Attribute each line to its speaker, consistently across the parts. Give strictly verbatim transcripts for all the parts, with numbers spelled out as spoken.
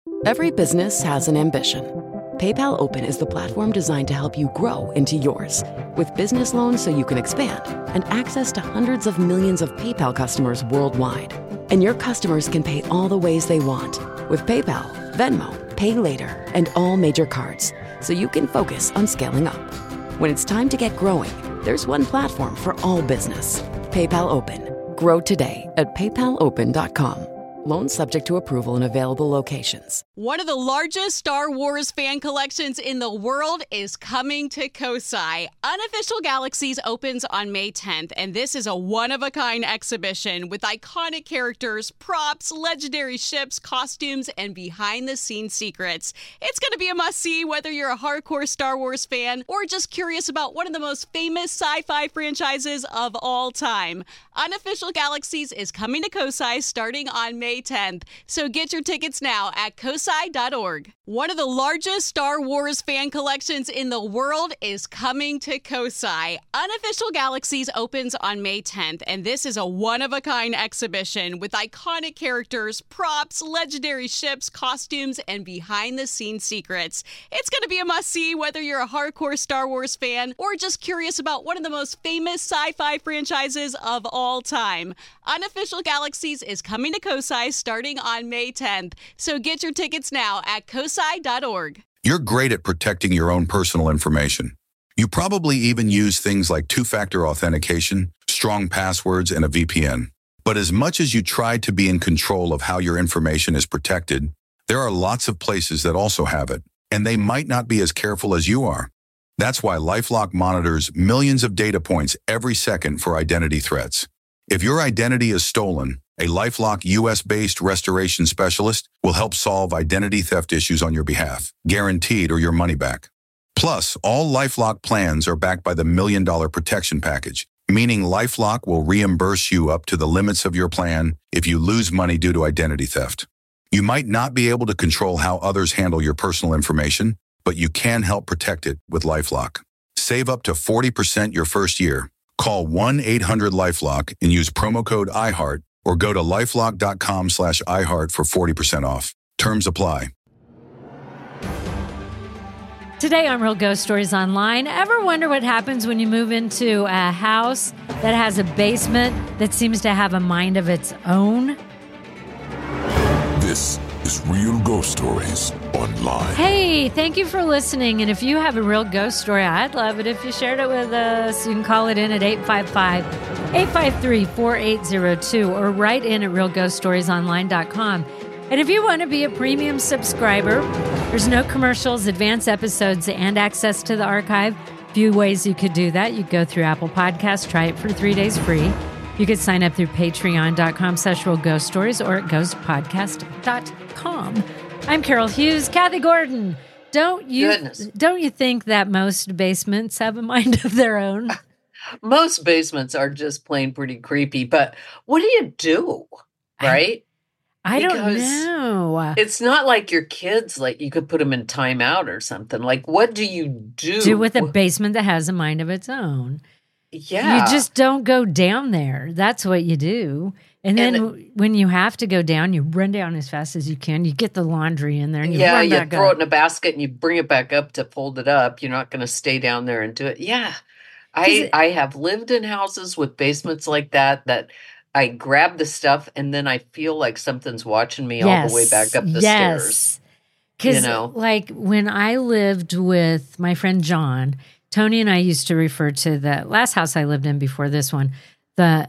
Speaker 1: Every business has an ambition. PayPal Open is the platform designed to help you grow into yours. With business loans so you can expand and access to hundreds of millions of PayPal customers worldwide. And your customers can pay all the ways they want with PayPal, Venmo, Pay Later, and all major cards, so you can focus on scaling up. When it's time to get growing, there's one platform for all business. PayPal Open. Grow today at paypal open dot com. Loans subject to approval in available locations.
Speaker 2: One of the largest Star Wars fan collections in the world is coming to Kosai. Unofficial Galaxies opens on May tenth, and this is a one-of-a-kind exhibition with iconic characters, props, legendary ships, costumes, and behind-the-scenes secrets. It's going to be a must-see whether you're a hardcore Star Wars fan or just curious about one of the most famous sci-fi franchises of all time. Unofficial Galaxies is coming to Kosai starting on May tenth, so get your tickets now at kosai dot org. One of the largest Star Wars fan collections in the world is coming to Kosai. Unofficial Galaxies opens on May tenth, and this is a one-of-a-kind exhibition with iconic characters, props, legendary ships, costumes, and behind-the-scenes secrets. It's going to be a must-see whether you're a hardcore Star Wars fan or just curious about one of the most famous sci-fi franchises of all time. Unofficial Galaxies is coming to Kosai starting on May tenth, so get your tickets now at kosai dot org.
Speaker 3: You're great at protecting your own personal information. You probably even use things like two-factor authentication, strong passwords, and a V P N. But as much as you try to be in control of how your information is protected, there are lots of places that also have it, and they might not be as careful as you are. That's why LifeLock monitors millions of data points every second for identity threats. If your identity is stolen, a LifeLock U S-based restoration specialist will help solve identity theft issues on your behalf, guaranteed or your money back. Plus, all LifeLock plans are backed by the Million Dollar Protection Package, meaning LifeLock will reimburse you up to the limits of your plan if you lose money due to identity theft. You might not be able to control how others handle your personal information, but you can help protect it with LifeLock. Save up to forty percent your first year. Call one eight hundred LifeLock and use promo code iHeart or go to lifelock dot com slash iHeart for forty percent off. Terms apply.
Speaker 4: Today on Real Ghost Stories Online, ever wonder what happens when you move into a house that has a basement that seems to have a mind of its own?
Speaker 5: This is Real Ghost Stories Online.
Speaker 4: Hey, thank you for listening. And if you have a real ghost story, I'd love it if you shared it with us. You can call it in at eight five five, eight five three, four eight zero two or write in at real ghost stories online dot com. And if you want to be a premium subscriber, there's no commercials, advanced episodes, and access to the archive. A few ways you could do that. You could go through Apple Podcasts, try it for three days free. You could sign up through patreon dot com slash real ghost stories or at ghost podcast dot com. I'm Carol Hughes. Kathy Gordon, don't you
Speaker 6: Goodness.
Speaker 4: don't you think that most basements have a mind of their own?
Speaker 6: Most basements are just plain pretty creepy, but what do you do, right?
Speaker 4: I, I don't
Speaker 6: Because
Speaker 4: know.
Speaker 6: It's not like your kids, like you could put them in timeout or something. Like, what do you do?
Speaker 4: Do with a basement that has a mind of its own.
Speaker 6: Yeah.
Speaker 4: You just don't go down there. That's what you do. And then
Speaker 6: And
Speaker 4: w- when you have to go down, you run down as fast as you can. You get the laundry in there and you
Speaker 6: yeah,
Speaker 4: run
Speaker 6: you
Speaker 4: back
Speaker 6: throw
Speaker 4: up.
Speaker 6: it in a basket and you bring it back up to fold it up. You're not going to stay down there and do it. Yeah. I,
Speaker 4: it-
Speaker 6: I have lived in houses with basements like that, that I grab the stuff and then I feel like something's watching me all the way back up the
Speaker 4: yes.
Speaker 6: stairs.
Speaker 4: Because,
Speaker 6: You know?
Speaker 4: like, when I lived with my friend John, Tony and I used to refer to the last house I lived in before this one, the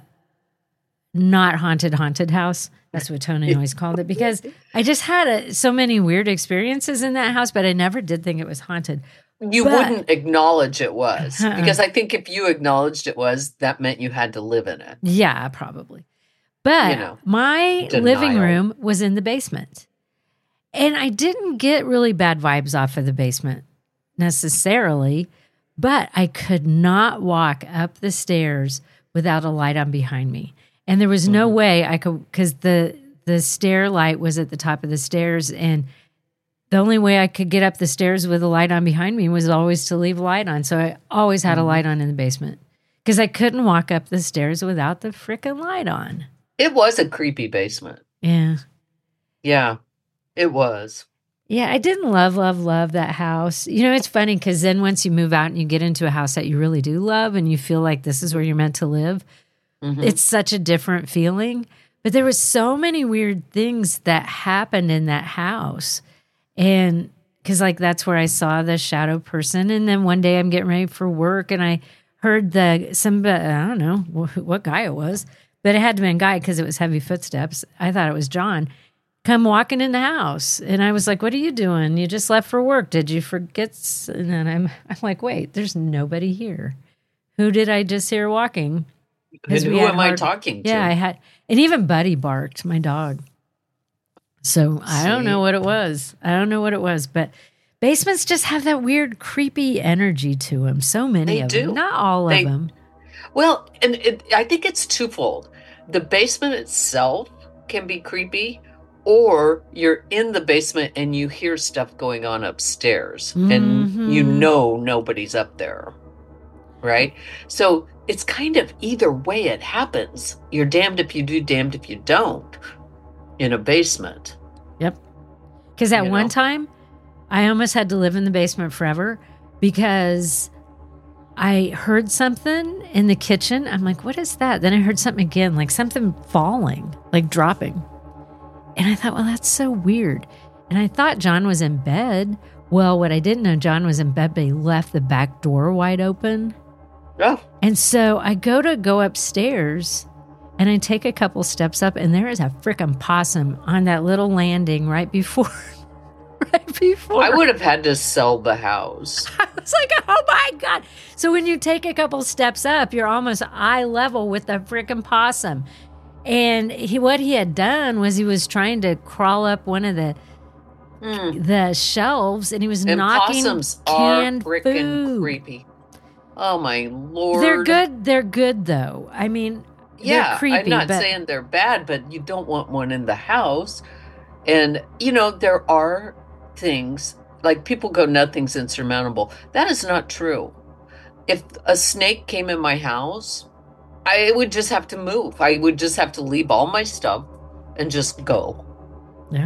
Speaker 4: not haunted haunted house. That's what Tony always called it, because I just had a, so many weird experiences in that house, but I never did think it was haunted.
Speaker 6: You
Speaker 4: But-
Speaker 6: wouldn't acknowledge it was,
Speaker 4: Uh-uh.
Speaker 6: because I think if you acknowledged it was, that meant you had to live in it.
Speaker 4: Yeah, probably. But
Speaker 6: You know,
Speaker 4: my
Speaker 6: denial.
Speaker 4: living room was in the basement. And I didn't get really bad vibes off of the basement necessarily, but I could not walk up the stairs without a light on behind me. And there was no
Speaker 6: Mm-hmm.
Speaker 4: way I could, because the, the stair light was at the top of the stairs. And the only way I could get up the stairs with a light on behind me was always to leave a light on. So I always had
Speaker 6: Mm-hmm.
Speaker 4: a light on in the basement because I couldn't walk up the stairs without the frickin' light on.
Speaker 6: It was a creepy basement.
Speaker 4: Yeah.
Speaker 6: Yeah. It was.
Speaker 4: Yeah, I didn't love, love, love that house. You know, it's funny because then once you move out and you get into a house that you really do love and you feel like this is where you're meant to live, mm-hmm. it's such a different feeling. But there was so many weird things that happened in that house. And because like that's where I saw the shadow person. And then one day I'm getting ready for work and I heard the, some, I don't know what guy it was, but it had to be a guy because it was heavy footsteps. I thought it was John. Come walking in the house. And I was like, what are you doing? You just left for work. Did you forget? And then I'm I'm like, wait, there's nobody here. Who did I just hear walking?
Speaker 6: And who am hard, I talking to?
Speaker 4: Yeah, I had, and even Buddy barked, my dog. So See? I don't know what it was. I don't know what it was, but basements just have that weird, creepy energy to them. So many
Speaker 6: they
Speaker 4: of
Speaker 6: do.
Speaker 4: them. Not all
Speaker 6: they,
Speaker 4: of them.
Speaker 6: Well, and it, I think it's twofold. The basement itself can be creepy, or you're in the basement and you hear stuff going on upstairs mm-hmm. and you know nobody's up there, right? So it's kind of either way it happens. You're damned if you do, damned if you don't in a basement.
Speaker 4: Yep. Because at
Speaker 6: You
Speaker 4: one
Speaker 6: know?
Speaker 4: time, I almost had to live in the basement forever because I heard something in the kitchen. I'm like, what is that? Then I heard something again, like something falling, like dropping. And I thought, well, that's so weird. And I thought John was in bed. Well, what I didn't know, John was in bed, but he left the back door wide open.
Speaker 6: Oh.
Speaker 4: And so I go to go upstairs and I take a couple steps up and there is a frickin' possum on that little landing right before. right before.
Speaker 6: I would have had to sell the house.
Speaker 4: I was like, oh my God. So when you take a couple steps up, you're almost eye level with the frickin' possum. And he, what he had done was he was trying to crawl up one of the mm. the shelves, and he was
Speaker 6: and
Speaker 4: knocking
Speaker 6: possums
Speaker 4: canned
Speaker 6: are freaking
Speaker 4: food.
Speaker 6: creepy. Oh my Lord!
Speaker 4: They're good. They're good though. I mean,
Speaker 6: yeah,
Speaker 4: they're creepy.
Speaker 6: I'm not
Speaker 4: but
Speaker 6: saying they're bad, but you don't want one in the house. And you know there are things like people go, nothing's insurmountable. That is not true. If a snake came in my house, I would just have to move. I would just have to leave all my stuff and just go.
Speaker 4: Yeah.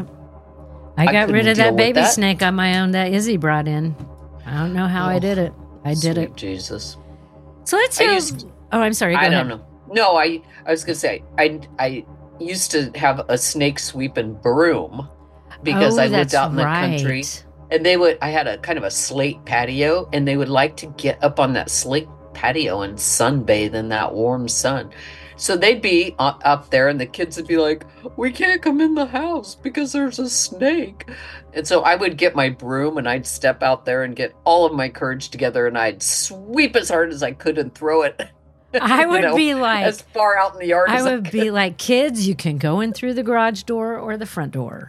Speaker 4: I got
Speaker 6: I
Speaker 4: rid of that
Speaker 6: deal with
Speaker 4: baby
Speaker 6: that.
Speaker 4: snake on my own that Izzy brought in. I don't know how
Speaker 6: Oh,
Speaker 4: I did it. I did
Speaker 6: Sweet
Speaker 4: it.
Speaker 6: Jesus.
Speaker 4: So let's
Speaker 6: I
Speaker 4: hear.
Speaker 6: used-
Speaker 4: Oh, I'm sorry. Go
Speaker 6: I
Speaker 4: ahead.
Speaker 6: don't know. No, I I was gonna say I I used to have a snake sweeping broom because
Speaker 4: Oh,
Speaker 6: I lived
Speaker 4: that's
Speaker 6: out in the
Speaker 4: right.
Speaker 6: country, and they would. I had a kind of a slate patio, and they would like to get up on that slate patio and sunbathe in that warm sun. So they'd be uh, up there, and the kids would be like, "We can't come in the house because there's a snake." And so I would get my broom and I'd step out there and get all of my courage together, and I'd sweep as hard as I could and throw it.
Speaker 4: I
Speaker 6: you
Speaker 4: would
Speaker 6: know,
Speaker 4: be like,
Speaker 6: as far out in the yard
Speaker 4: I
Speaker 6: as
Speaker 4: would
Speaker 6: I
Speaker 4: be
Speaker 6: could.
Speaker 4: like, kids, you can go in through the garage door or the front door.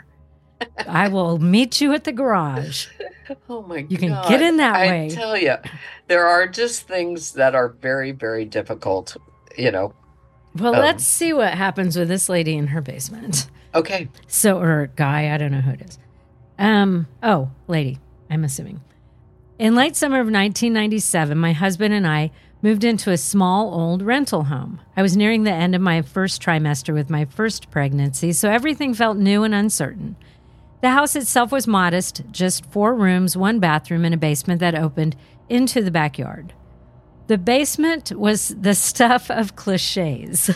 Speaker 4: I will meet you at the garage.
Speaker 6: Oh my god.
Speaker 4: You can get in that
Speaker 6: I
Speaker 4: way.
Speaker 6: tell you, there are just things that are very, very difficult, you know.
Speaker 4: Well,
Speaker 6: Um,
Speaker 4: let's see what happens with this lady in her basement.
Speaker 6: Okay.
Speaker 4: So, or guy, I don't know who it is. Um, oh, lady, I'm assuming. In late summer of nineteen ninety-seven, my husband and I moved into a small old rental home. I was nearing the end of my first trimester with my first pregnancy, so everything felt new and uncertain. The house itself was modest, just four rooms, one bathroom, and a basement that opened into the backyard. The basement was the stuff of cliches.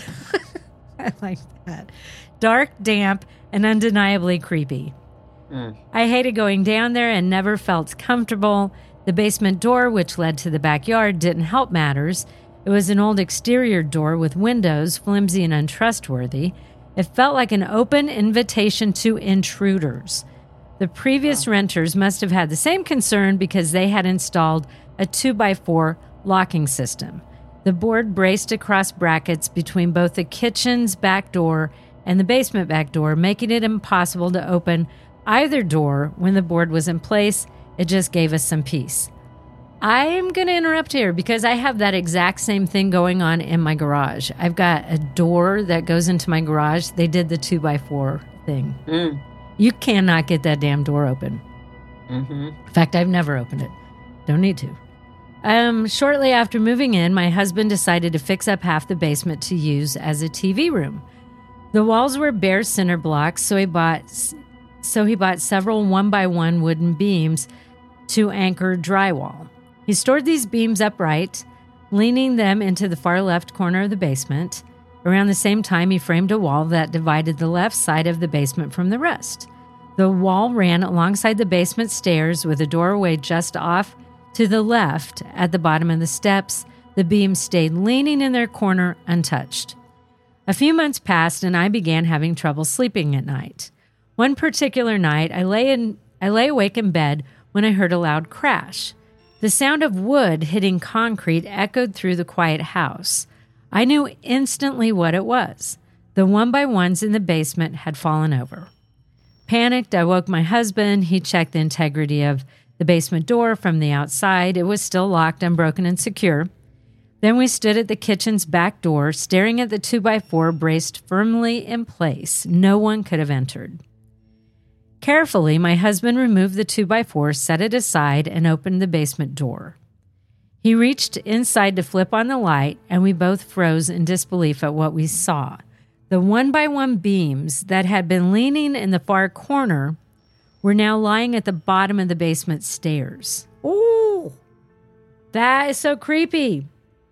Speaker 4: I like that. Dark, damp, and undeniably creepy.
Speaker 6: Mm.
Speaker 4: I hated going down there and never felt comfortable. The basement door, which led to the backyard, didn't help matters. It was an old exterior door with windows, flimsy and untrustworthy. It felt like an open invitation to intruders. The previous renters must have had the same concern because they had installed a two by four locking system. The board braced across brackets between both the kitchen's back door and the basement back door, making it impossible to open either door when the board was in place. It just gave us some peace. I'm going to interrupt here because I have that exact same thing going on in my garage. I've got a door that goes into my garage. They did the two by four thing.
Speaker 6: Mm.
Speaker 4: You cannot get that damn door open.
Speaker 6: Mm-hmm.
Speaker 4: In fact, I've never opened it. Don't need to. Um, shortly after moving in, my husband decided to fix up half the basement to use as a T V room. The walls were bare cinder blocks, so he bought so he bought several one-by-one wooden beams to anchor drywall. He stored these beams upright, leaning them into the far left corner of the basement. Around the same time, he framed a wall that divided the left side of the basement from the rest. The wall ran alongside the basement stairs with a doorway just off to the left at the bottom of the steps. The beams stayed leaning in their corner untouched. A few months passed, and I began having trouble sleeping at night. One particular night, I lay in, I lay awake in bed when I heard a loud crash. The sound of wood hitting concrete echoed through the quiet house. I knew instantly what it was. The one-by-ones in the basement had fallen over. Panicked, I woke my husband. He checked the integrity of the basement door from the outside. It was still locked, unbroken, and secure. Then we stood at the kitchen's back door, staring at the two-by-four braced firmly in place. No one could have entered. Carefully, my husband removed the two-by-four, set it aside, and opened the basement door. He reached inside to flip on the light, and we both froze in disbelief at what we saw. The one-by-one beams that had been leaning in the far corner were now lying at the bottom of the basement stairs. Ooh, that is so creepy.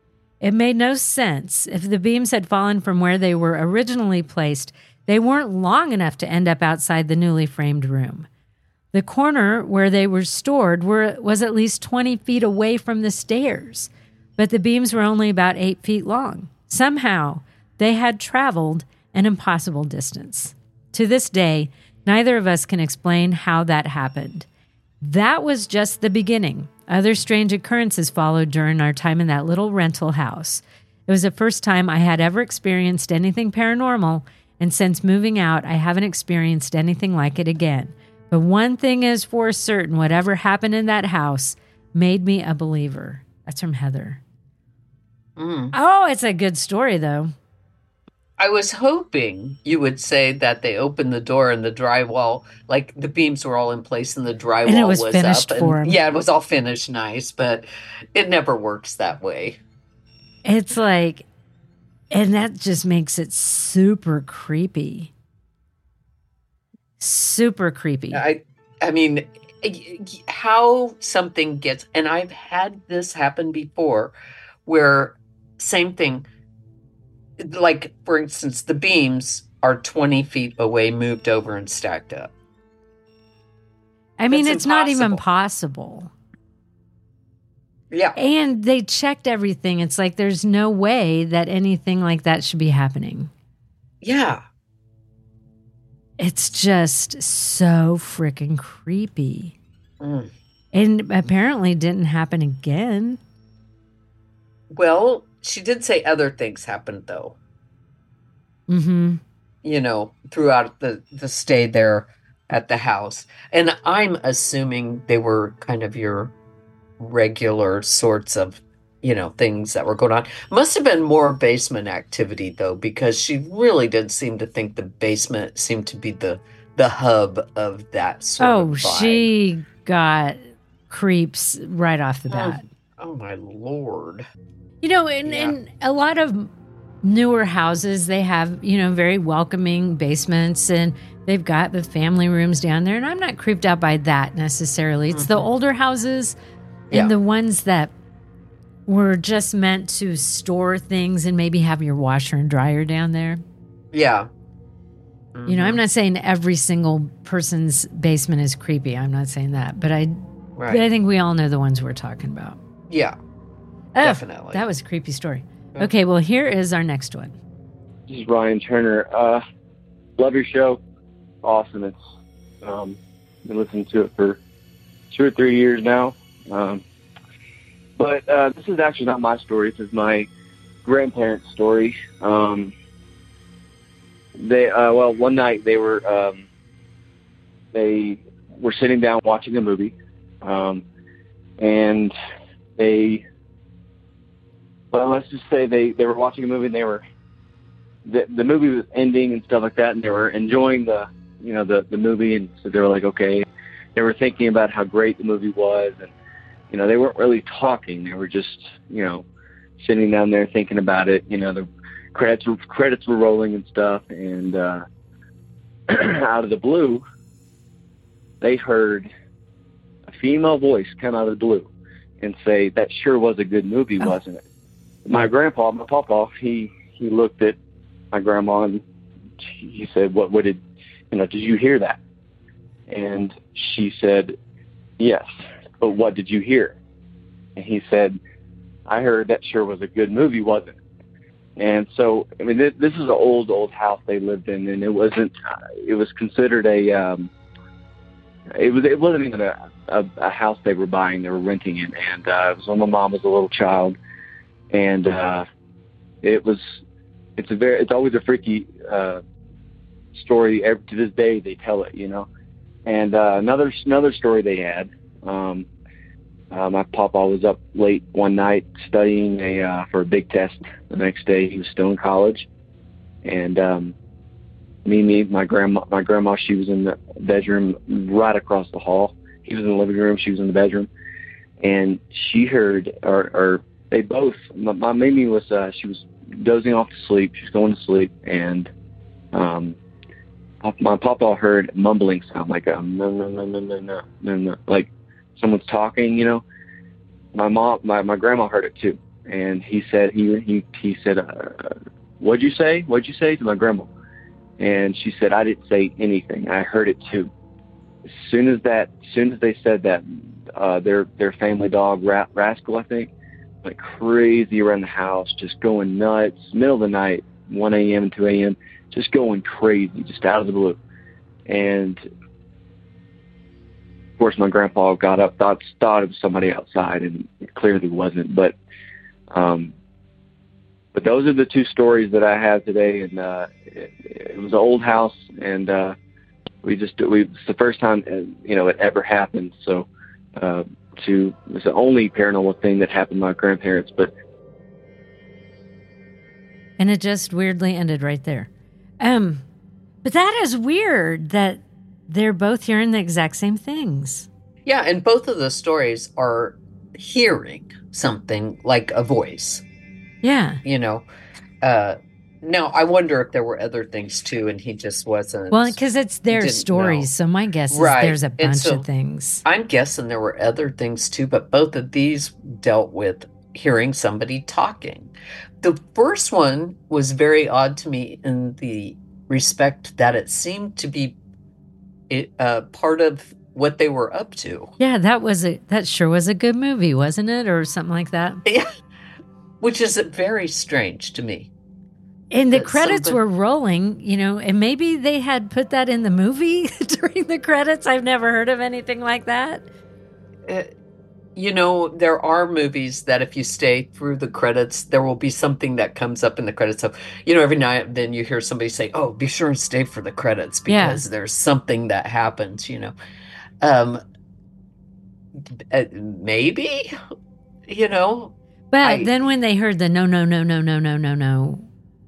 Speaker 4: It made no sense. If the beams had fallen from where they were originally placed, they weren't long enough to end up outside the newly framed room. The corner where they were stored were, was at least twenty feet away from the stairs, but the beams were only about eight feet long. Somehow, they had traveled an impossible distance. To this day, neither of us can explain how that happened. That was just the beginning. Other strange occurrences followed during our time in that little rental house. It was the first time I had ever experienced anything paranormal, and since moving out, I haven't experienced anything like it again. But one thing is for certain, whatever happened in that house made me a believer. That's from Heather.
Speaker 6: Mm.
Speaker 4: Oh, it's a good story, though.
Speaker 6: I was hoping you would say that they opened the door and the drywall, like the beams were all in place and the drywall
Speaker 4: And it was
Speaker 6: was
Speaker 4: finished
Speaker 6: up.
Speaker 4: for
Speaker 6: And,
Speaker 4: 'em.
Speaker 6: yeah, it was all finished nice, but it never works that way.
Speaker 4: It's like, and that just makes it super creepy. Super creepy.
Speaker 6: I, I mean, how something gets, and I've had this happen before, where same thing. Like, for instance, the beams are twenty feet away, moved over and stacked up.
Speaker 4: I mean,
Speaker 6: That's
Speaker 4: it's not even
Speaker 6: impossible.
Speaker 4: possible.
Speaker 6: Yeah.
Speaker 4: And they checked everything. It's like there's no way that anything like that should be happening.
Speaker 6: Yeah.
Speaker 4: It's just so freaking creepy.
Speaker 6: Mm.
Speaker 4: And apparently didn't happen again.
Speaker 6: Well, she did say other things happened, though.
Speaker 4: Mm-hmm.
Speaker 6: You know, throughout the, the stay there at the house. And I'm assuming they were kind of your regular sorts of, you know, things that were going on. Must have been more basement activity, though, because she really did seem to think the basement seemed to be the the hub of that sort
Speaker 4: Oh,
Speaker 6: of vibe.
Speaker 4: she got creeps right off the bat.
Speaker 6: Oh, my Lord.
Speaker 4: You know, in,
Speaker 6: Yeah.
Speaker 4: in a lot of newer houses, they have, you know, very welcoming basements, and they've got the family rooms down there. And I'm not creeped out by that necessarily. It's the older houses and
Speaker 6: Yeah.
Speaker 4: the ones that were just meant to store things and maybe have your washer and dryer down there.
Speaker 6: Yeah.
Speaker 4: You know, I'm not saying every single person's basement is creepy. I'm not saying that. But I,
Speaker 6: Right.
Speaker 4: but I think we all know the ones we're talking about.
Speaker 6: Yeah.
Speaker 4: Oh,
Speaker 6: Definitely.
Speaker 4: That was a creepy story.
Speaker 6: Yeah.
Speaker 4: Okay, well, here is our next one.
Speaker 7: This is Ryan Turner. Uh, love your show. Awesome. It's um, been listening to it for two or three years now. Um, but uh, this is actually not my story. This is my grandparents' story. Um, they uh, well, one night they were um, they were sitting down watching a movie, um, and they well, let's just say they, they were watching a movie and they were the the movie was ending and stuff like that, and they were enjoying the you know the the movie, and so they were like, okay, they were thinking about how great the movie was, and you know they weren't really talking, they were just you know sitting down there thinking about it. You know the credits were, credits were rolling and stuff, and uh, out of the blue, they heard a female voice come out of the blue and say, "That sure was a good movie,
Speaker 4: Oh.
Speaker 7: wasn't it?" My grandpa, my papa, he, he looked at my grandma and he said, what, what did, you know, did you hear that? And she said, "Yes, but what did you hear?" And he said, "I heard that sure was a good movie, wasn't it?" And so, I mean, this, this is an old, old house they lived in, and it wasn't, uh, it was considered a, um, it was, it wasn't even a, a, a house they were buying, they were renting it. And, uh, it was when my mom was a little child. And, uh, it was, it's a very, it's always a freaky, uh, story. Every, to this day, they tell it, you know. And, uh, another, another story they had, um, Uh, my papa was up late one night studying a uh, for a big test. The next day, he was still in college, and um, me, me, my grandma, my grandma, she was in the bedroom right across the hall. He was in the living room. She was in the bedroom, and she heard, or, or they both. My, my Mimi was, uh, she was dozing off to sleep. She was going to sleep, and um, my papa heard mumbling sound like a no, no, no, no, no, no, no, no, like someone's talking, you know. My mom, my, my grandma heard it too. And he said, he, he, he said, uh, what'd you say? What'd you say to my grandma? And she said, "I didn't say anything. I heard it too." As soon as that, as soon as they said that, uh, their, their family dog, Ra- Rascal, I think, went crazy around the house, just going nuts, middle of the night, one a.m. and two a.m., just going crazy, just out of the blue. And of course, my grandpa got up, thought thought it was somebody outside, and it clearly wasn't. But, um, but those are the two stories that I have today, and uh, it, it was an old house, and uh, we just we it's the first time you know it ever happened. So, uh, to it's the only paranormal thing that happened to my grandparents. But
Speaker 4: and it just weirdly ended right there. Um, but that is weird that they're both hearing the exact same things.
Speaker 6: Yeah, and both of the stories are hearing something like a voice.
Speaker 4: Yeah.
Speaker 6: You know, uh, now I wonder if there were other things too, and he just wasn't.
Speaker 4: Well, because it's their
Speaker 6: didn't
Speaker 4: stories,
Speaker 6: know.
Speaker 4: so my guess is
Speaker 6: Right.
Speaker 4: there's a
Speaker 6: And
Speaker 4: bunch
Speaker 6: so
Speaker 4: of things.
Speaker 6: I'm guessing there were other things too, but both of these dealt with hearing somebody talking. The first one was very odd to me in the respect that it seemed to be it, uh, part of what they were up to.
Speaker 4: Yeah, that was a that sure was a good movie, wasn't it, or something like that?
Speaker 6: Yeah, which is very strange to me.
Speaker 4: And the
Speaker 6: That
Speaker 4: credits
Speaker 6: somebody-
Speaker 4: were rolling, you know, and maybe they had put that in the movie during the credits. I've never heard of anything like that.
Speaker 6: Uh, you know, there are movies that if you stay through the credits, there will be something that comes up in the credits of, you know, every night then you hear somebody say, "Oh, be sure and stay for the credits because
Speaker 4: Yeah.
Speaker 6: there's something that happens," you know. Um, uh, maybe, you know.
Speaker 4: But
Speaker 6: I-
Speaker 4: then when they heard the no, no, no, no, no, no, no, no,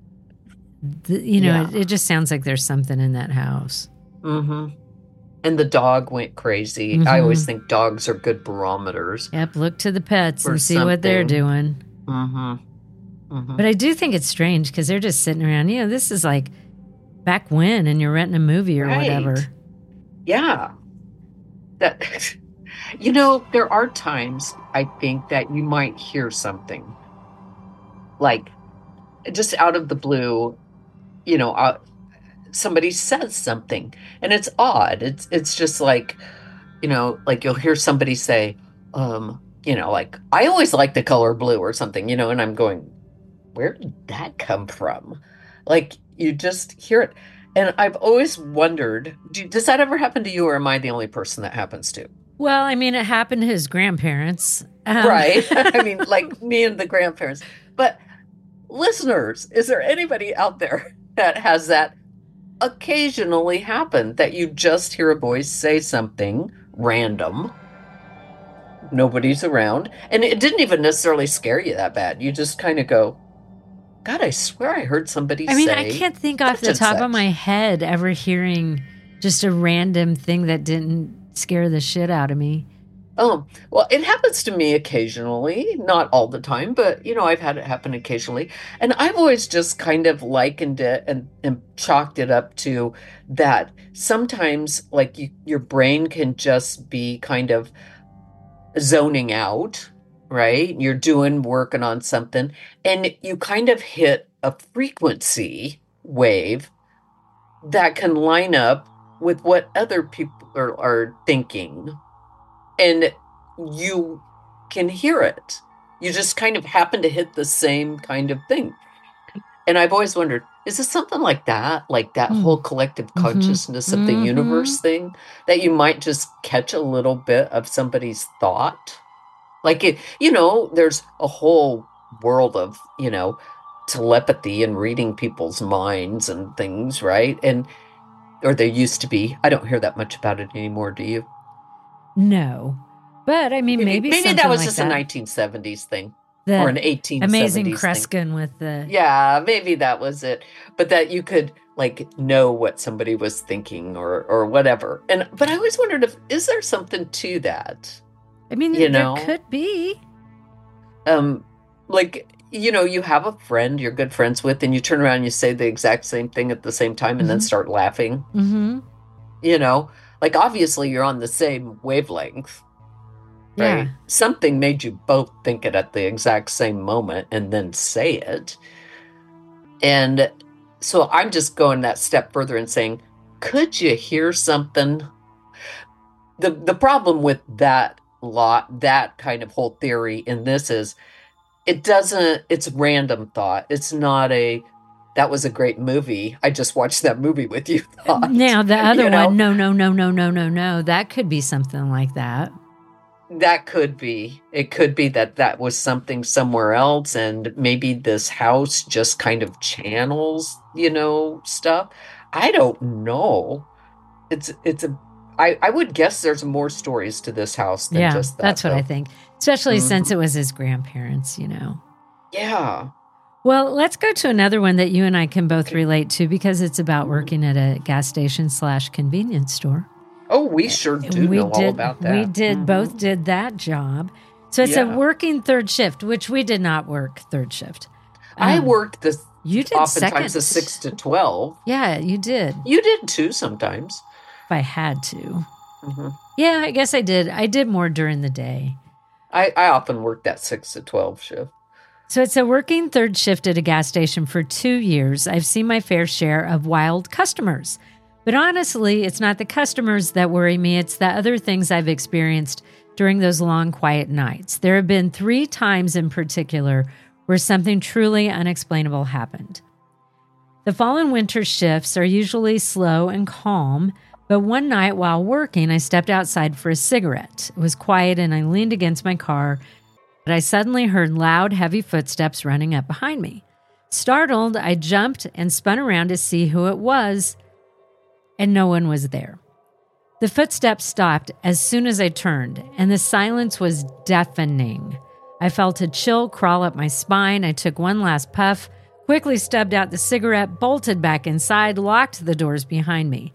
Speaker 4: the, you know,
Speaker 6: Yeah.
Speaker 4: it, it just sounds like there's something in that house.
Speaker 6: Mm-hmm. And the dog went crazy. I always think dogs are good barometers.
Speaker 4: Yep, look to the pets
Speaker 6: For
Speaker 4: and see what they're
Speaker 6: something.
Speaker 4: doing.
Speaker 6: Mm-hmm. Mm-hmm.
Speaker 4: But I do think it's strange because they're just sitting around. You know, this is like back when, and you're renting a movie or
Speaker 6: Right.
Speaker 4: whatever.
Speaker 6: Yeah. That, you know, there are times I think that you might hear something like just out of the blue, you know, uh, somebody says something and it's odd. It's, it's just like, you know, like you'll hear somebody say, um, you know, like, "I always like the color blue," or something, you know, and I'm going, where did that come from? Like, you just hear it. And I've always wondered, do, does that ever happen to you, or am I the only person that happens to?
Speaker 4: Well, I mean, it happened to his grandparents. Um,
Speaker 6: Right. I mean, like me and the grandparents. But listeners, is there anybody out there that has that occasionally happen, that you just hear a voice say something random, nobody's around, and it didn't even necessarily scare you that bad? You just kind of go, "God, I swear I heard somebody
Speaker 4: I mean,
Speaker 6: say."
Speaker 4: I can't think off
Speaker 6: such
Speaker 4: the
Speaker 6: and
Speaker 4: top
Speaker 6: such.
Speaker 4: of my head ever hearing just a random thing that didn't scare the shit out of me.
Speaker 6: Oh, well, it happens to me occasionally, not all the time, but you know, I've had it happen occasionally. And I've always just kind of likened it and, and chalked it up to that sometimes like you, your brain can just be kind of zoning out, right? You're doing working on something and you kind of hit a frequency wave that can line up with what other people are, are thinking. And you can hear it. You just kind of happen to hit the same kind of thing. And I've always wondered, is it something like that? Like that
Speaker 4: Mm.
Speaker 6: whole collective consciousness
Speaker 4: Mm-hmm.
Speaker 6: of the
Speaker 4: Mm-hmm.
Speaker 6: universe thing? That you might just catch a little bit of somebody's thought? Like, it, you know, there's a whole world of, you know, telepathy and reading people's minds and things, right? And, or there used to be. I don't hear that much about it anymore, do you?
Speaker 4: No. But I mean, maybe
Speaker 6: maybe
Speaker 4: something
Speaker 6: that was
Speaker 4: like
Speaker 6: just
Speaker 4: that.
Speaker 6: a nineteen seventies thing
Speaker 4: The
Speaker 6: or an eighteen seventies
Speaker 4: Amazing
Speaker 6: thing.
Speaker 4: Kreskin with the
Speaker 6: Yeah, maybe that was it. But that you could like know what somebody was thinking or or whatever. And but I always wondered if is there something to that?
Speaker 4: I mean,
Speaker 6: You
Speaker 4: there
Speaker 6: know?
Speaker 4: could be.
Speaker 6: Um, like you know, you have a friend you're good friends with, and you turn around and you say the exact same thing at the same time, and then
Speaker 4: Mhm.
Speaker 6: start laughing.
Speaker 4: Mm-hmm.
Speaker 6: You know, like obviously you're on the same wavelength.
Speaker 4: Yeah.
Speaker 6: Right? Something made you both think it at the exact same moment and then say it. And so I'm just going that step further and saying, could you hear something? The the problem with that lot, that kind of whole theory in this is it doesn't, it's random thought. It's not a, that was a great movie. I just watched that movie with you thought.
Speaker 4: Now the other
Speaker 6: You know?
Speaker 4: one, no, no, no, no, no, no, no. That could be something like that.
Speaker 6: That could be. It could be that that was something somewhere else, and maybe this house just kind of channels, you know, stuff. I don't know. It's it's a. I I would guess there's more stories to this house than
Speaker 4: Yeah,
Speaker 6: just that.
Speaker 4: that's what I
Speaker 6: though.
Speaker 4: think. Especially
Speaker 6: Mhm.
Speaker 4: since it was his grandparents, you know.
Speaker 6: Yeah.
Speaker 4: Well, let's go to another one that you and I can both relate to because it's about working at a gas station slash convenience store.
Speaker 6: Oh, we sure do
Speaker 4: we
Speaker 6: know
Speaker 4: did,
Speaker 6: all about that.
Speaker 4: We did
Speaker 6: Mhm.
Speaker 4: both did that job. So it's
Speaker 6: Yeah.
Speaker 4: a working third shift, which we did not work third shift.
Speaker 6: I
Speaker 4: Um,
Speaker 6: worked this
Speaker 4: You did
Speaker 6: oftentimes
Speaker 4: second.
Speaker 6: a six to twelve.
Speaker 4: Yeah, you did.
Speaker 6: You did too sometimes.
Speaker 4: If I had to.
Speaker 6: hmm
Speaker 4: Yeah, I guess I did. I did more during the day.
Speaker 6: I I often worked that six to twelve shift.
Speaker 4: So it's a working third shift at a gas station for two years. I've seen my fair share of wild customers. But honestly, it's not the customers that worry me. It's the other things I've experienced during those long, quiet nights. There have been three times in particular where something truly unexplainable happened. The fall and winter shifts are usually slow and calm, but one night while working, I stepped outside for a cigarette. It was quiet and I leaned against my car, but I suddenly heard loud, heavy footsteps running up behind me. Startled, I jumped and spun around to see who it was, and no one was there. The footsteps stopped as soon as I turned, and the silence was deafening. I felt a chill crawl up my spine. I took one last puff, quickly stubbed out the cigarette, bolted back inside, locked the doors behind me.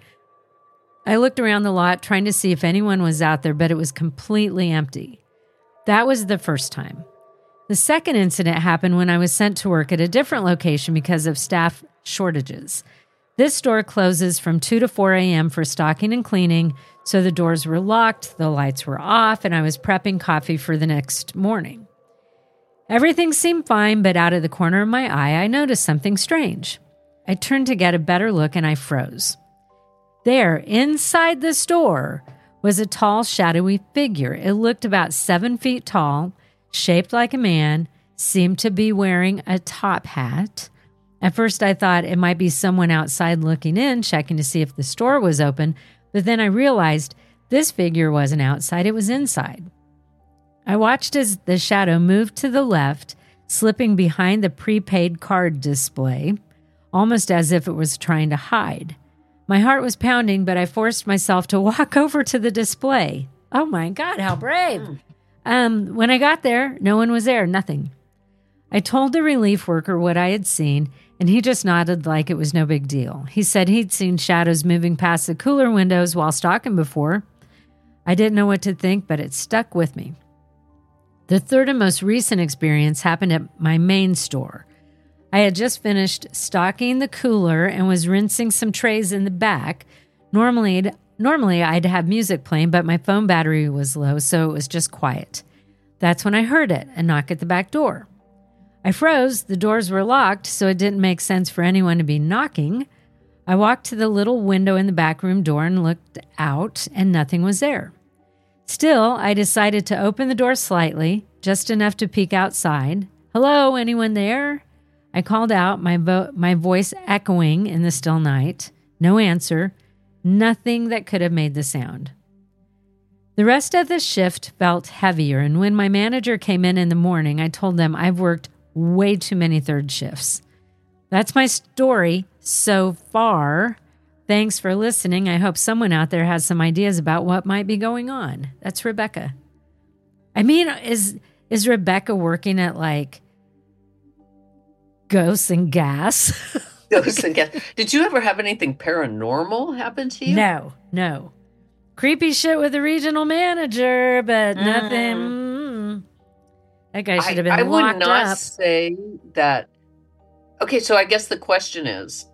Speaker 4: I looked around the lot, trying to see if anyone was out there, but it was completely empty. That was the first time. The second incident happened when I was sent to work at a different location because of staff shortages. This store closes from two to four a.m. for stocking and cleaning, so the doors were locked, the lights were off, and I was prepping coffee for the next morning. Everything seemed fine, but out of the corner of my eye, I noticed something strange. I turned to get a better look, and I froze. There, inside the store, was a tall, shadowy figure. It looked about seven feet tall, shaped like a man, seemed to be wearing a top hat. At first, I thought it might be someone outside looking in, checking to see if the store was open, but then I realized this figure wasn't outside, it was inside. I watched as the shadow moved to the left, slipping behind the prepaid card display, almost as if it was trying to hide. My heart was pounding, but I forced myself to walk over to the display. Oh my God, how brave! Um, when I got there, no one was there, nothing. I told the relief worker what I had seen, and he just nodded like it was no big deal. He said he'd seen shadows moving past the cooler windows while stocking before. I didn't know what to think, but it stuck with me. The third and most recent experience happened at my main store. I had just finished stocking the cooler and was rinsing some trays in the back. Normally, normally I'd have music playing, but my phone battery was low, so it was just quiet. That's when I heard it, a knock at the back door. I froze. The doors were locked, so it didn't make sense for anyone to be knocking. I walked to the little window in the back room door and looked out, and nothing was there. Still, I decided to open the door slightly, just enough to peek outside. Hello, anyone there? I called out, my, vo- my voice echoing in the still night. No answer. Nothing that could have made the sound. The rest of the shift felt heavier, and when my manager came in in the morning, I told them I've worked way too many third shifts. That's my story so far. Thanks for listening. I hope someone out there has some ideas about what might be going on. That's Rebecca. I mean, is is Rebecca working at like Ghosts and Gas?
Speaker 6: Ghosts and Gas. Did you ever have anything paranormal happen to you?
Speaker 4: No, no. Creepy shit with the regional manager, but mm. nothing. Mm. That guy should have been
Speaker 6: I, I
Speaker 4: locked up.
Speaker 6: would not up. say that. Okay, so I guess the question is,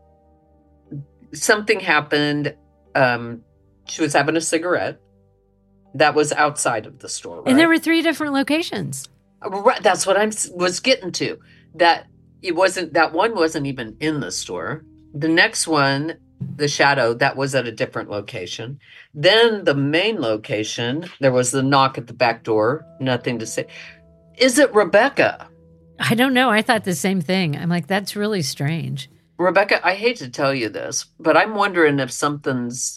Speaker 6: something happened. Um, she was having a cigarette. That was outside of the store, right?
Speaker 4: And there were three different locations.
Speaker 6: Right, that's what I was getting to. That it wasn't. That one wasn't even in the store. The next one, the shadow, that was at a different location. Then the main location, there was the knock at the back door. Nothing to say. Is it Rebecca?
Speaker 4: I don't know. I thought the same thing. I'm like, that's really strange. Rebecca,
Speaker 6: I hate to tell you this, but I'm wondering if something's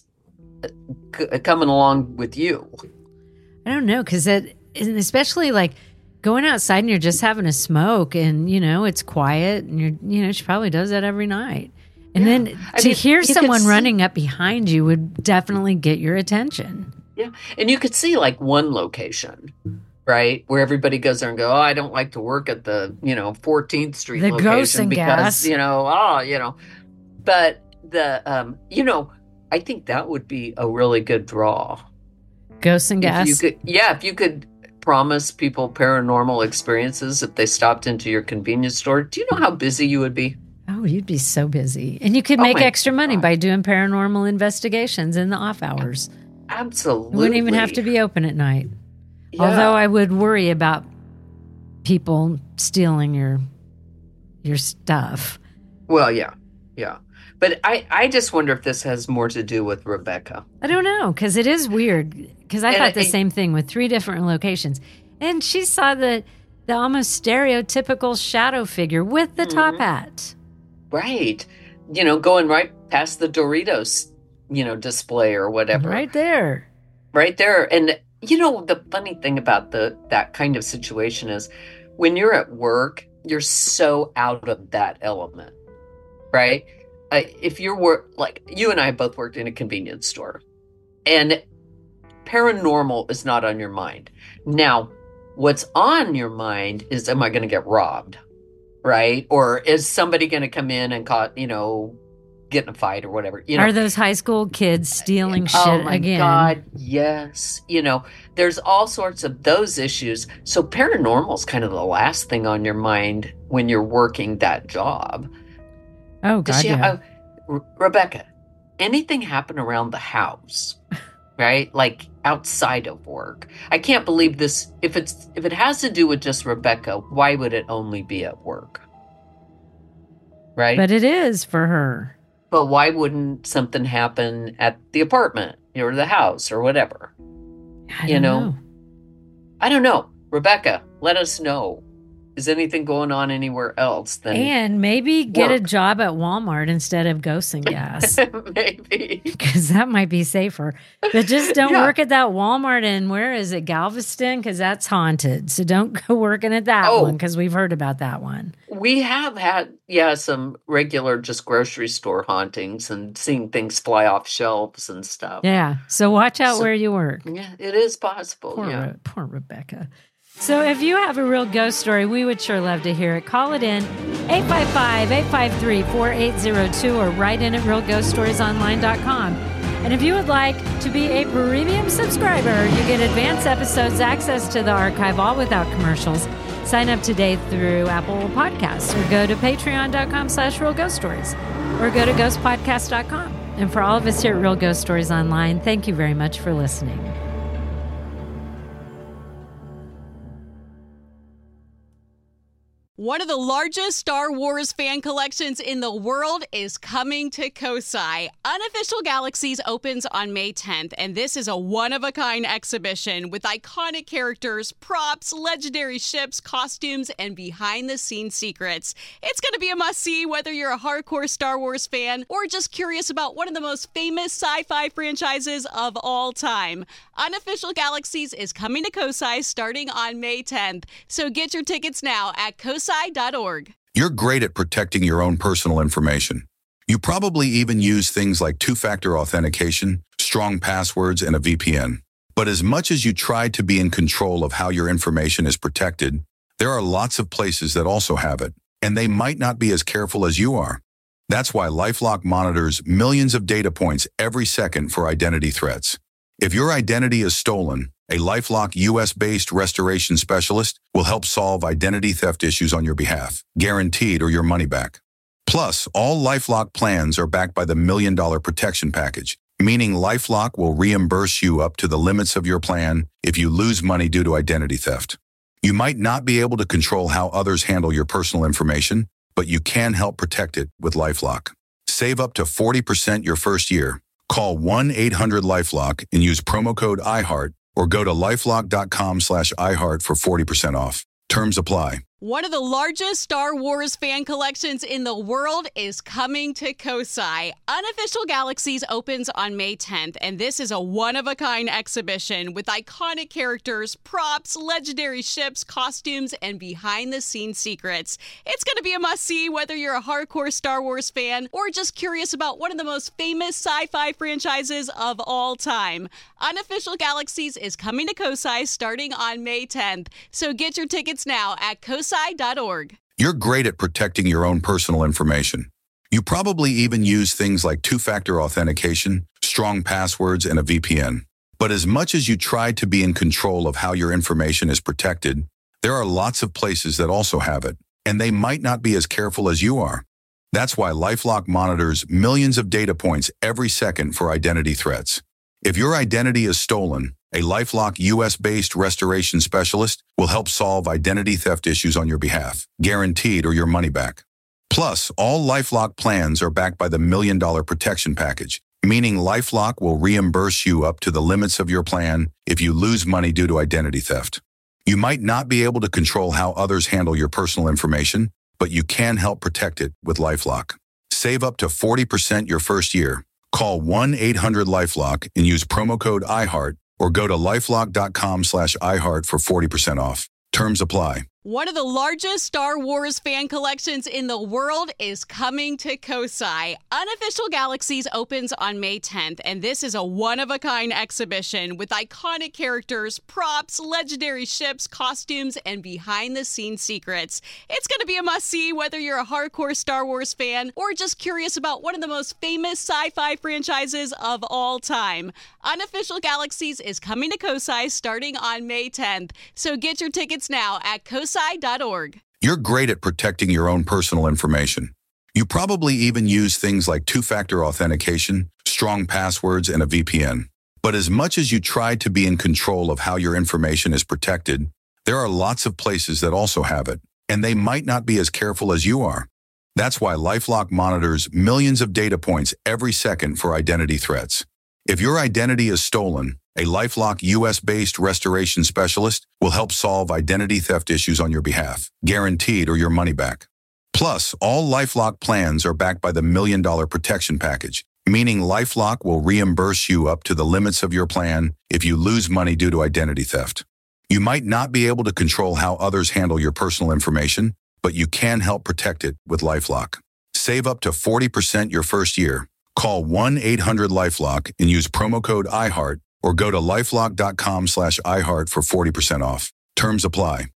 Speaker 6: c- coming along with you.
Speaker 4: I don't know, because it, and especially like going outside and you're just having a smoke, and you know it's quiet, and you're, you know, she probably does that every night. And yeah. then
Speaker 6: I
Speaker 4: to
Speaker 6: mean,
Speaker 4: hear someone
Speaker 6: see,
Speaker 4: running up behind you would definitely get your attention.
Speaker 6: Yeah, and you could see like one location, right, where everybody goes there and go, oh, I don't like to work at the, you know, fourteenth Street
Speaker 4: the
Speaker 6: location
Speaker 4: Ghosts and
Speaker 6: because,
Speaker 4: Gas.
Speaker 6: you know, oh, you know. But the, um, you know, I think that would be a really good draw.
Speaker 4: Ghosts and Gas?
Speaker 6: If you could, yeah, if you could promise people paranormal experiences if they stopped into your convenience store. Do you know how busy you would be?
Speaker 4: Oh, you'd be so busy. And you could make oh extra God. money by doing paranormal investigations in the off hours.
Speaker 6: Absolutely.
Speaker 4: You wouldn't even have to be open at night. Yeah. Although I would worry about people stealing your your stuff.
Speaker 6: Well, yeah, yeah. But I, I just wonder if this has more to do with Rebecca.
Speaker 4: I don't know, because it is weird. Because I and thought the I, same thing with three different locations. And she saw the, the almost stereotypical shadow figure with the mm-hmm. top hat.
Speaker 6: Right. You know, going right past the Doritos, you know, display or whatever.
Speaker 4: Right there.
Speaker 6: Right there. And you know, the funny thing about the that kind of situation is when you're at work, you're so out of that element, right? Uh, if you're work, like you and I both worked in a convenience store, and paranormal is not on your mind. Now, what's on your mind is, am I going to get robbed, right? Or is somebody going to come in and caught, you know, get in a fight or whatever. You know,
Speaker 4: are those high school kids stealing shit
Speaker 6: oh my
Speaker 4: again?
Speaker 6: God, yes. You know, there's all sorts of those issues. So paranormal is kind of the last thing on your mind when you're working that job.
Speaker 4: Oh, God, she, yeah.
Speaker 6: uh, Re- Rebecca, anything happen around the house, right? Like outside of work. I can't believe this. If it's if it has to do with just Rebecca, why would it only be at work? Right?
Speaker 4: But it is for her.
Speaker 6: But why wouldn't something happen at the apartment or the house or whatever?
Speaker 4: I don't
Speaker 6: you know?
Speaker 4: know.
Speaker 6: I don't know. Rebecca, let us know. Is anything going on anywhere else? Than
Speaker 4: and maybe get
Speaker 6: work?
Speaker 4: a job at Walmart instead of Ghosts and Gas.
Speaker 6: Maybe.
Speaker 4: Because that might be safer. But just don't
Speaker 6: yeah.
Speaker 4: work at that Walmart in, where is it, Galveston? Because that's haunted. So don't go working at that
Speaker 6: oh,
Speaker 4: one, because we've heard about that one.
Speaker 6: We have had, yeah, some regular just grocery store hauntings and seeing things fly off shelves and stuff.
Speaker 4: Yeah. So watch out
Speaker 6: so,
Speaker 4: where you work.
Speaker 6: Yeah, it is possible.
Speaker 4: Poor,
Speaker 6: yeah.
Speaker 4: Re- poor Rebecca. So if you have a real ghost story, we would sure love to hear it. Call it in, eight five five, eight five three, four eight zero two, or write in at real ghost stories online dot com. And if you would like to be a premium subscriber, you get advanced episodes, access to the archive, all without commercials. Sign up today through Apple Podcasts or go to patreon.com slash Real Ghost Stories or go to ghost podcast dot com. And for all of us here at Real Ghost Stories Online, thank you very much for listening.
Speaker 2: One of the largest Star Wars fan collections in the world is coming to Kosai. Unofficial Galaxies opens on May tenth, and this is a one-of-a-kind exhibition with iconic characters, props, legendary ships, costumes, and behind-the-scenes secrets. It's going to be a must-see whether you're a hardcore Star Wars fan or just curious about one of the most famous sci-fi franchises of all time. Unofficial Galaxies is coming to Kosai starting on May tenth, so get your tickets now at kosai dot org.
Speaker 3: You're great at protecting your own personal information. You probably even use things like two-factor authentication, strong passwords, and a V P N. But as much as you try to be in control of how your information is protected, there are lots of places that also have it, and they might not be as careful as you are. That's why LifeLock monitors millions of data points every second for identity threats. If your identity is stolen, a LifeLock U S-based restoration specialist will help solve identity theft issues on your behalf, guaranteed or your money back. Plus, all LifeLock plans are backed by the Million Dollar Protection Package, meaning LifeLock will reimburse you up to the limits of your plan if you lose money due to identity theft. You might not be able to control how others handle your personal information, but you can help protect it with LifeLock. Save up to forty percent your first year. Call one eight hundred LifeLock and use promo code iHeart or go to lifelock.com slash iHeart for forty percent off. Terms apply.
Speaker 2: One of the largest Star Wars fan collections in the world is coming to Kosai. Unofficial Galaxies opens on May tenth, and this is a one-of-a-kind exhibition with iconic characters, props, legendary ships, costumes, and behind-the-scenes secrets. It's going to be a must-see whether you're a hardcore Star Wars fan or just curious about one of the most famous sci-fi franchises of all time. Unofficial Galaxies is coming to Kosai starting on May tenth, so get your tickets now at kosai dot org.
Speaker 3: You're great at protecting your own personal information. You probably even use things like two-factor authentication, strong passwords, and a V P N. But as much as you try to be in control of how your information is protected, there are lots of places that also have it, and they might not be as careful as you are. That's why LifeLock monitors millions of data points every second for identity threats. If your identity is stolen, a LifeLock U S-based restoration specialist will help solve identity theft issues on your behalf, guaranteed or your money back. Plus, all LifeLock plans are backed by the Million Dollar Protection Package, meaning LifeLock will reimburse you up to the limits of your plan if you lose money due to identity theft. You might not be able to control how others handle your personal information, but you can help protect it with LifeLock. Save up to forty percent your first year. Call one eight hundred LifeLock and use promo code iHeart or go to lifelock.com slash iHeart for forty percent off. Terms apply.
Speaker 2: One of the largest Star Wars fan collections in the world is coming to Kosai. Unofficial Galaxies opens on May tenth, and this is a one-of-a-kind exhibition with iconic characters, props, legendary ships, costumes, and behind-the-scenes secrets. It's going to be a must-see whether you're a hardcore Star Wars fan or just curious about one of the most famous sci-fi franchises of all time. Unofficial Galaxies is coming to Kosai starting on May tenth, so get your tickets now at kosai dot org.
Speaker 3: You're great at protecting your own personal information. You probably even use things like two-factor authentication, strong passwords, and a V P N. But as much as you try to be in control of how your information is protected, there are lots of places that also have it, and they might not be as careful as you are. That's why LifeLock monitors millions of data points every second for identity threats. If your identity is stolen, a LifeLock U S-based restoration specialist will help solve identity theft issues on your behalf, guaranteed or your money back. Plus, all LifeLock plans are backed by the Million Dollar Protection Package, meaning LifeLock will reimburse you up to the limits of your plan if you lose money due to identity theft. You might not be able to control how others handle your personal information, but you can help protect it with LifeLock. Save up to forty percent your first year. Call one eight hundred LifeLock and use promo code iHeart or go to lifelock.com slash iHeart for forty percent off. Terms apply.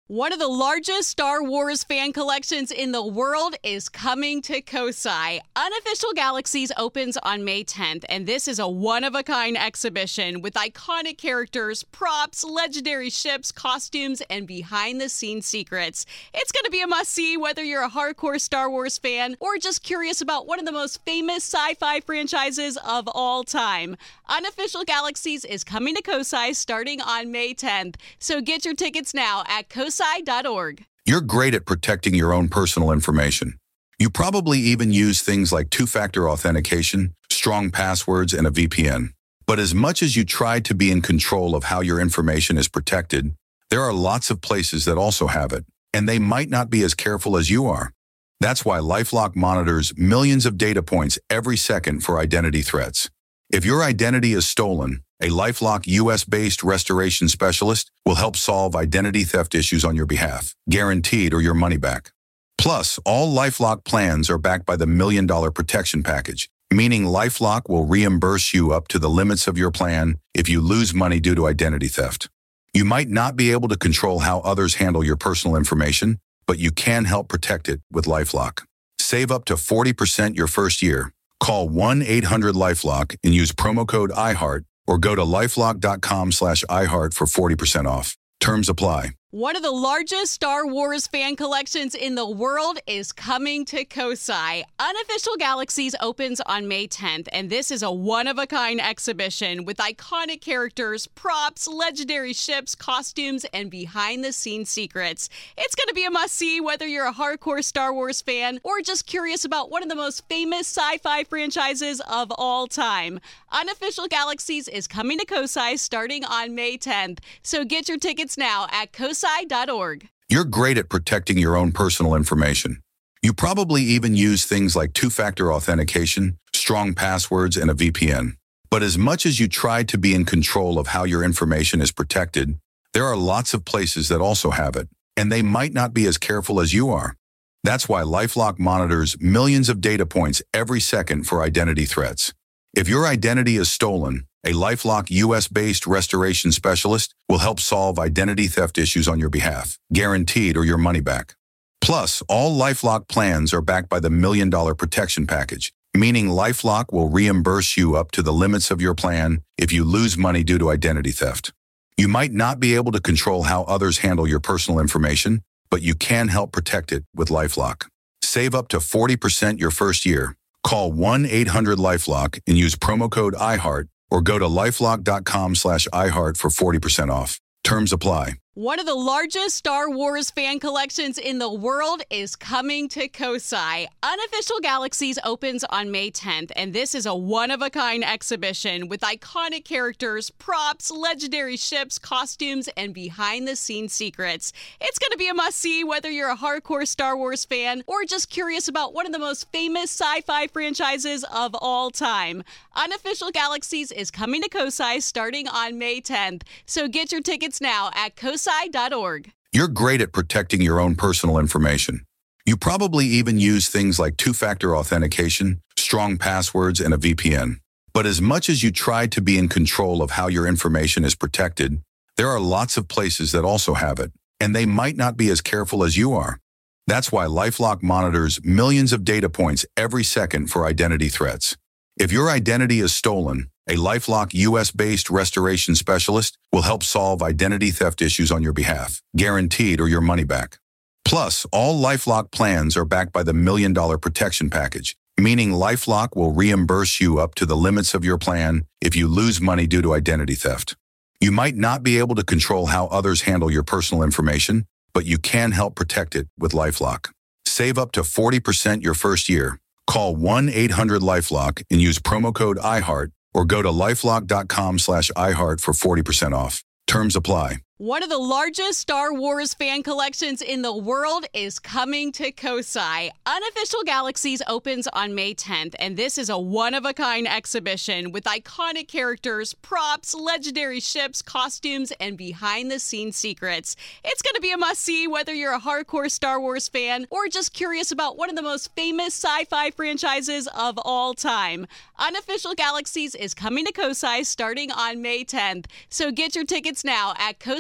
Speaker 2: One of the largest Star Wars fan collections in the world is coming to Kosai. Unofficial Galaxies opens on May tenth, and this is a one-of-a-kind exhibition with iconic characters, props, legendary ships, costumes, and behind-the-scenes secrets. It's going to be a must-see whether you're a hardcore Star Wars fan or just curious about one of the most famous sci-fi franchises of all time. Unofficial Galaxies is coming to Kosai starting on May tenth, so get your tickets now at kosai dot org.
Speaker 3: You're great at protecting your own personal information. You probably even use things like two-factor authentication, strong passwords, and a V P N. But as much as you try to be in control of how your information is protected, there are lots of places that also have it, and they might not be as careful as you are. That's why LifeLock monitors millions of data points every second for identity threats. If your identity is stolen, a LifeLock U S-based restoration specialist will help solve identity theft issues on your behalf, guaranteed or your money back. Plus, all LifeLock plans are backed by the Million Dollar Protection Package, meaning LifeLock will reimburse you up to the limits of your plan if you lose money due to identity theft. You might not be able to control how others handle your personal information, but you can help protect it with LifeLock. Save up to forty percent your first year. Call one eight hundred LifeLock and use promo code iHeart, or go to lifelock dot com slash iHeart for forty percent off. Terms apply.
Speaker 2: One of the largest Star Wars fan collections in the world is coming to Kosai. Unofficial Galaxies opens on May tenth, and this is a one-of-a-kind exhibition with iconic characters, props, legendary ships, costumes, and behind-the-scenes secrets. It's going to be a must-see whether you're a hardcore Star Wars fan or just curious about one of the most famous sci-fi franchises of all time. Unofficial Galaxies is coming to Kosai starting on May tenth, so get your tickets now at kosai dot org.
Speaker 3: You're great at protecting your own personal information. You probably even use things like two-factor authentication, strong passwords, and a V P N. But as much as you try to be in control of how your information is protected, there are lots of places that also have it, and they might not be as careful as you are. That's why LifeLock monitors millions of data points every second for identity threats. If your identity is stolen, a LifeLock U S-based restoration specialist will help solve identity theft issues on your behalf, guaranteed or your money back. Plus, all LifeLock plans are backed by the Million Dollar Protection Package, meaning LifeLock will reimburse you up to the limits of your plan if you lose money due to identity theft. You might not be able to control how others handle your personal information, but you can help protect it with LifeLock. Save up to forty percent your first year. Call one eight hundred LifeLock and use promo code iHeart, or go to lifelock dot com slash iHeart for forty percent off. Terms apply.
Speaker 2: One of the largest Star Wars fan collections in the world is coming to Kosai. Unofficial Galaxies opens on May tenth, and this is a one-of-a-kind exhibition with iconic characters, props, legendary ships, costumes, and behind-the-scenes secrets. It's going to be a must-see whether you're a hardcore Star Wars fan or just curious about one of the most famous sci-fi franchises of all time. Unofficial Galaxies is coming to Kosai starting on May tenth, so get your tickets now at kosai dot org.
Speaker 3: You're great at protecting your own personal information. You probably even use things like two-factor authentication, strong passwords, and a V P N. But as much as you try to be in control of how your information is protected, there are lots of places that also have it, and they might not be as careful as you are. That's why LifeLock monitors millions of data points every second for identity threats. If your identity is stolen, a LifeLock U S-based restoration specialist will help solve identity theft issues on your behalf, guaranteed or your money back. Plus, all LifeLock plans are backed by the Million Dollar Protection Package, meaning LifeLock will reimburse you up to the limits of your plan if you lose money due to identity theft. You might not be able to control how others handle your personal information, but you can help protect it with LifeLock. Save up to forty percent your first year. Call one eight hundred LifeLock and use promo code iHeart, or go to lifelock dot com slash iHeart for forty percent off. Terms apply.
Speaker 2: One of the largest Star Wars fan collections in the world is coming to Kosai. Unofficial Galaxies opens on May tenth, and this is a one-of-a-kind exhibition with iconic characters, props, legendary ships, costumes, and behind-the-scenes secrets. It's going to be a must-see whether you're a hardcore Star Wars fan or just curious about one of the most famous sci-fi franchises of all time. Unofficial Galaxies is coming to Kosai starting on May tenth, so get your tickets now at kosai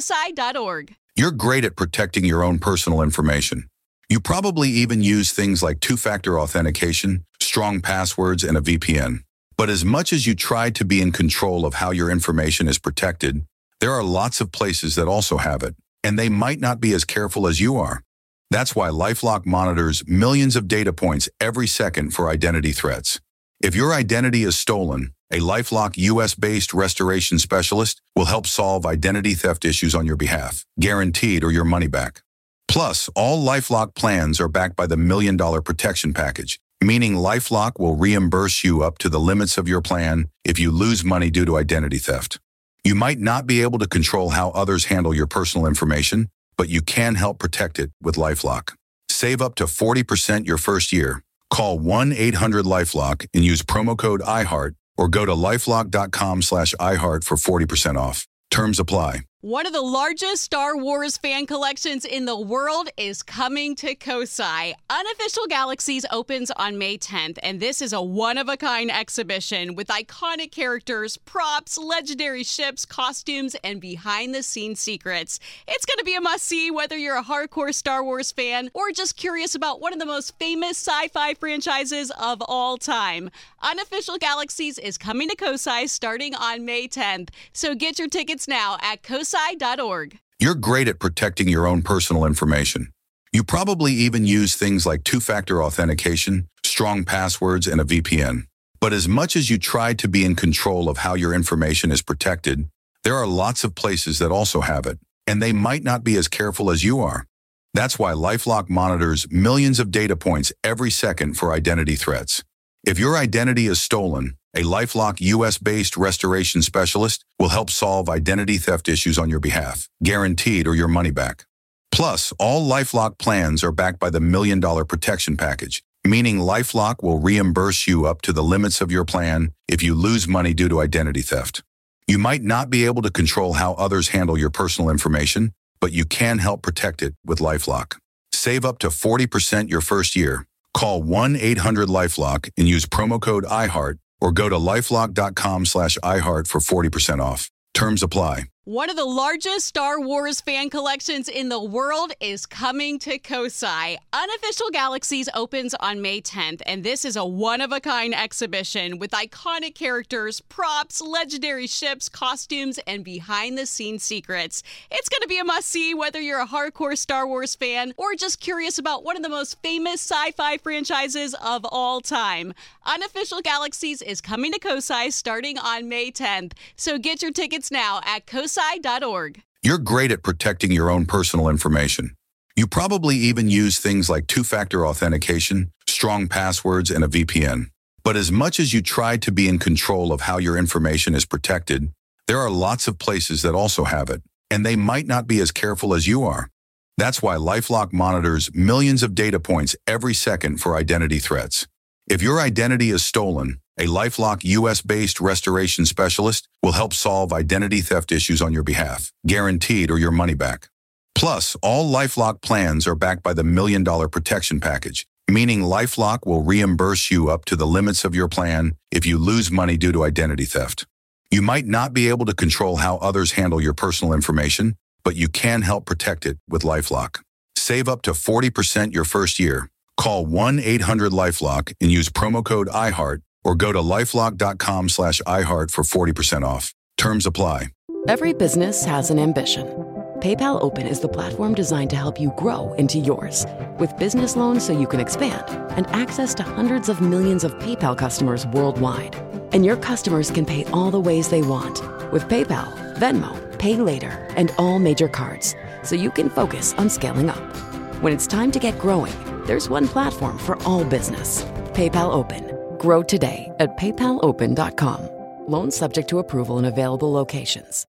Speaker 2: cosi dot org.
Speaker 3: You're great at protecting your own personal information. You probably even use things like two-factor authentication, strong passwords, and a V P N. But as much as you try to be in control of how your information is protected, there are lots of places that also have it, and they might not be as careful as you are. That's why LifeLock monitors millions of data points every second for identity threats. If your identity is stolen, a LifeLock U S-based restoration specialist will help solve identity theft issues on your behalf, guaranteed or your money back. Plus, all LifeLock plans are backed by the Million Dollar Protection Package, meaning LifeLock will reimburse you up to the limits of your plan if you lose money due to identity theft. You might not be able to control how others handle your personal information, but you can help protect it with LifeLock. Save up to forty percent your first year. Call one eight hundred LifeLock and use promo code iHeart or go to lifelock dot com slash iHeart for forty percent off. Terms apply.
Speaker 2: One of the largest Star Wars fan collections in the world is coming to COSI. Unofficial Galaxies opens on May tenth, and this is a one-of-a-kind exhibition with iconic characters, props, legendary ships, costumes, and behind-the-scenes secrets. It's going to be a must-see whether you're a hardcore Star Wars fan or just curious about one of the most famous sci-fi franchises of all time. Unofficial Galaxies is coming to COSI starting on May tenth, so get your tickets now at cosi dot org.
Speaker 3: You're great at protecting your own personal information. You probably even use things like two-factor authentication, strong passwords, and a V P N. But as much as you try to be in control of how your information is protected, there are lots of places that also have it, and they might not be as careful as you are. That's why LifeLock monitors millions of data points every second for identity threats. If your identity is stolen, a LifeLock U S-based restoration specialist will help solve identity theft issues on your behalf, guaranteed or your money back. Plus, all LifeLock plans are backed by the Million Dollar Protection Package, meaning LifeLock will reimburse you up to the limits of your plan if you lose money due to identity theft. You might not be able to control how others handle your personal information, but you can help protect it with LifeLock. Save up to forty percent your first year. Call one eight hundred LifeLock and use promo code iHeart or go to lifelock dot com slash iHeart for forty percent off. Terms apply.
Speaker 2: One of the largest Star Wars fan collections in the world is coming to COSI. Unofficial Galaxies opens on May tenth, and this is a one-of-a-kind exhibition with iconic characters, props, legendary ships, costumes, and behind-the-scenes secrets. It's going to be a must-see whether you're a hardcore Star Wars fan or just curious about one of the most famous sci-fi franchises of all time. Unofficial Galaxies is coming to COSI starting on May tenth, so get your tickets now at cosi dot org.
Speaker 3: You're great at protecting your own personal information. You probably even use things like two-factor authentication, strong passwords, and a V P N. But as much as you try to be in control of how your information is protected, there are lots of places that also have it, and they might not be as careful as you are. That's why LifeLock monitors millions of data points every second for identity threats. If your identity is stolen, a LifeLock U S-based restoration specialist will help solve identity theft issues on your behalf, guaranteed or your money back. Plus, all LifeLock plans are backed by the Million Dollar Protection Package, meaning LifeLock will reimburse you up to the limits of your plan if you lose money due to identity theft. You might not be able to control how others handle your personal information, but you can help protect it with LifeLock. Save up to forty percent your first year. Call one eight hundred LifeLock and use promo code iHeart or go to lifelock dot com slash iHeart for forty percent off. Terms apply.
Speaker 1: Every business has an ambition. PayPal Open is the platform designed to help you grow into yours. With business loans so you can expand and access to hundreds of millions of PayPal customers worldwide. And your customers can pay all the ways they want with PayPal, Venmo, Pay Later, and all major cards, so you can focus on scaling up. When it's time to get growing, there's one platform for all business. PayPal Open. Grow today at paypal open dot com. Loans subject to approval in available locations.